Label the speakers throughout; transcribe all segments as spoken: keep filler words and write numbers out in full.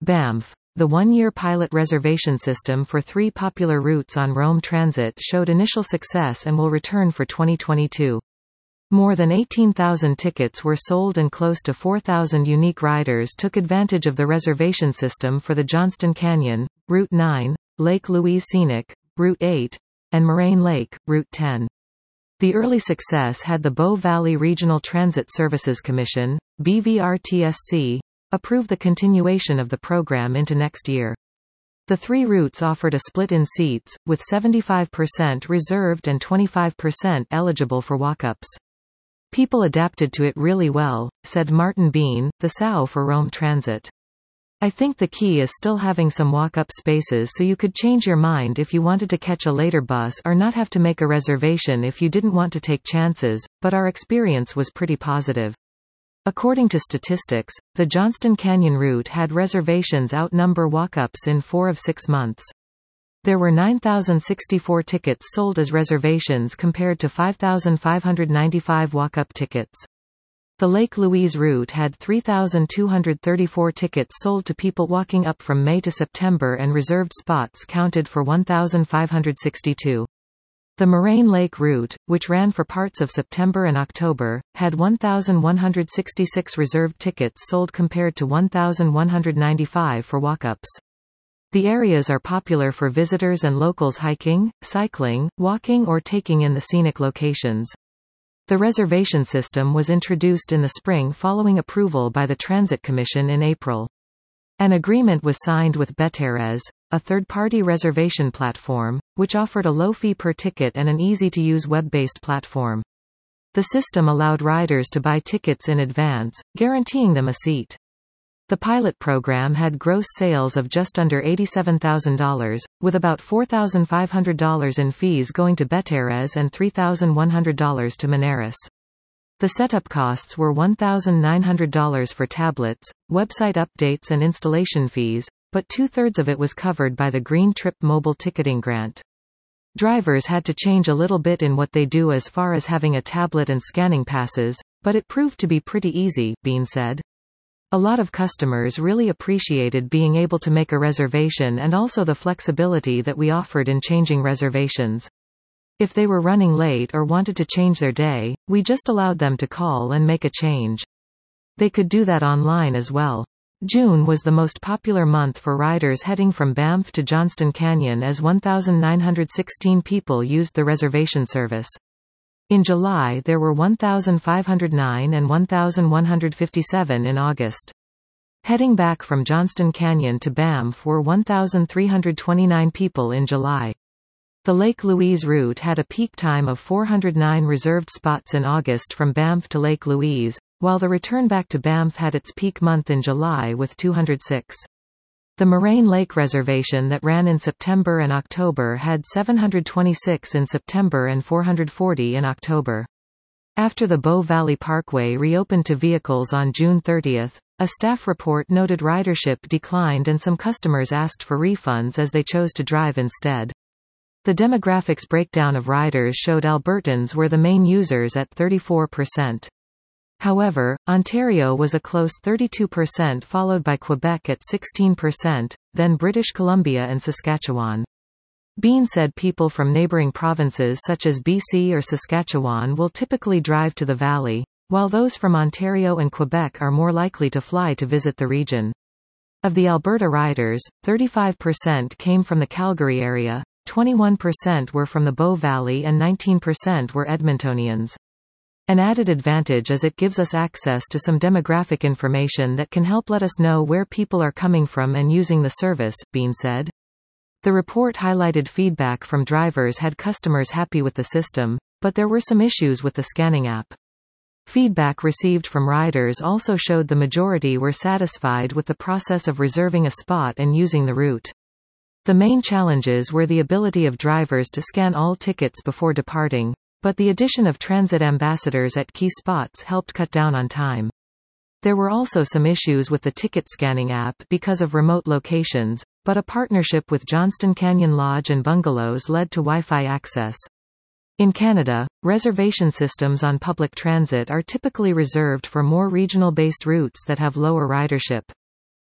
Speaker 1: Banff. The one-year pilot reservation system for three popular routes on Rome Transit showed initial success and will return for twenty twenty-two. More than eighteen thousand tickets were sold and close to four thousand unique riders took advantage of the reservation system for the Johnston Canyon, Route nine, Lake Louise Scenic, Route eight, and Moraine Lake, Route ten. The early success had the Bow Valley Regional Transit Services Commission, B V R T S C, approve the continuation of the program into next year. The three routes offered a split in seats, with seventy-five percent reserved and twenty-five percent eligible for walk-ups. People adapted to it really well, said Martin Bean, the S A O for Rome Transit. I think the key is still having some walk-up spaces so you could change your mind if you wanted to catch a later bus or not have to make a reservation if you didn't want to take chances, but our experience was pretty positive. According to statistics, the Johnston Canyon route had reservations outnumber walk-ups in four of six months. There were nine thousand sixty-four tickets sold as reservations compared to five thousand five hundred ninety-five walk-up tickets. The Lake Louise route had three thousand two hundred thirty-four tickets sold to people walking up from May to September and reserved spots counted for one thousand five hundred sixty-two. The Moraine Lake route, which ran for parts of September and October, had one thousand one hundred sixty-six reserved tickets sold compared to one thousand one hundred ninety-five for walk-ups. The areas are popular for visitors and locals hiking, cycling, walking or taking in the scenic locations. The reservation system was introduced in the spring following approval by the Transit Commission in April. An agreement was signed with Betterres, a third-party reservation platform, which offered a low fee per ticket and an easy-to-use web-based platform. The system allowed riders to buy tickets in advance, guaranteeing them a seat. The pilot program had gross sales of just under eighty-seven thousand dollars, with about four thousand five hundred dollars in fees going to Betterres and three thousand one hundred dollars to Moneris. The setup costs were one thousand nine hundred dollars for tablets, website updates and installation fees, but two-thirds of it was covered by the Green Trip mobile ticketing grant. Drivers had to change a little bit in what they do as far as having a tablet and scanning passes, but it proved to be pretty easy, Bean said. A lot of customers really appreciated being able to make a reservation and also the flexibility that we offered in changing reservations. If they were running late or wanted to change their day, we just allowed them to call and make a change. They could do that online as well. June was the most popular month for riders heading from Banff to Johnston Canyon as one thousand nine hundred sixteen people used the reservation service. In July there were one thousand five hundred nine and one thousand one hundred fifty-seven in August. Heading back from Johnston Canyon to Banff were one thousand three hundred twenty-nine people in July. The Lake Louise route had a peak time of four hundred nine reserved spots in August from Banff to Lake Louise, while the return back to Banff had its peak month in July with two hundred six. The Moraine Lake reservation that ran in September and October had seven hundred twenty-six in September and four hundred forty in October. After the Bow Valley Parkway reopened to vehicles on June thirtieth, a staff report noted ridership declined and some customers asked for refunds as they chose to drive instead. The demographics breakdown of riders showed Albertans were the main users at thirty-four percent. However, Ontario was a close thirty-two percent followed by Quebec at sixteen percent, then British Columbia and Saskatchewan. Bean said people from neighbouring provinces such as B C or Saskatchewan will typically drive to the valley, while those from Ontario and Quebec are more likely to fly to visit the region. Of the Alberta riders, thirty-five percent came from the Calgary area, twenty-one percent were from the Bow Valley and nineteen percent were Edmontonians. An added advantage is it gives us access to some demographic information that can help let us know where people are coming from and using the service, Bean said. The report highlighted feedback from drivers had customers happy with the system, but there were some issues with the scanning app. Feedback received from riders also showed the majority were satisfied with the process of reserving a spot and using the route. The main challenges were the ability of drivers to scan all tickets before departing, but the addition of transit ambassadors at key spots helped cut down on time. There were also some issues with the ticket scanning app because of remote locations, but a partnership with Johnston Canyon Lodge and Bungalows led to Wi-Fi access. In Canada, reservation systems on public transit are typically reserved for more regional-based routes that have lower ridership.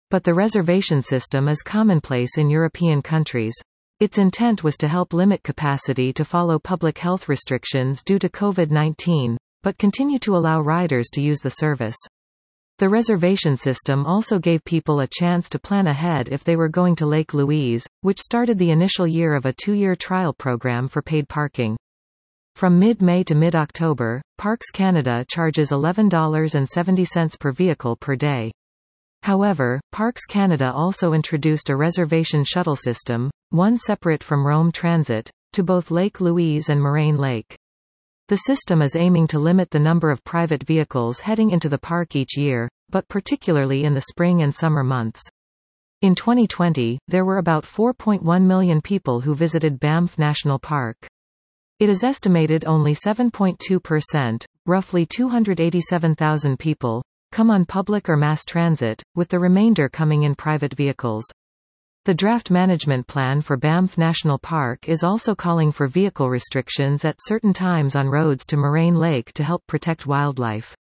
Speaker 1: But the reservation system is commonplace in European countries. Its intent was to help limit capacity to follow public health restrictions due to COVID nineteen, but continue to allow riders to use the service. The reservation system also gave people a chance to plan ahead if they were going to Lake Louise, which started the initial year of a two-year trial program for paid parking. From mid-May to mid-October, Parks Canada charges eleven dollars and seventy cents per vehicle per day. However, Parks Canada also introduced a reservation shuttle system, one separate from Rome Transit, to both Lake Louise and Moraine Lake. The system is aiming to limit the number of private vehicles heading into the park each year, but particularly in the spring and summer months. In twenty twenty, there were about four point one million people who visited Banff National Park. It is estimated only seven point two percent, roughly two hundred eighty-seven thousand people, come on public or mass transit, with the remainder coming in private vehicles. The draft management plan for Banff National Park is also calling for vehicle restrictions at certain times on roads to Moraine Lake to help protect wildlife.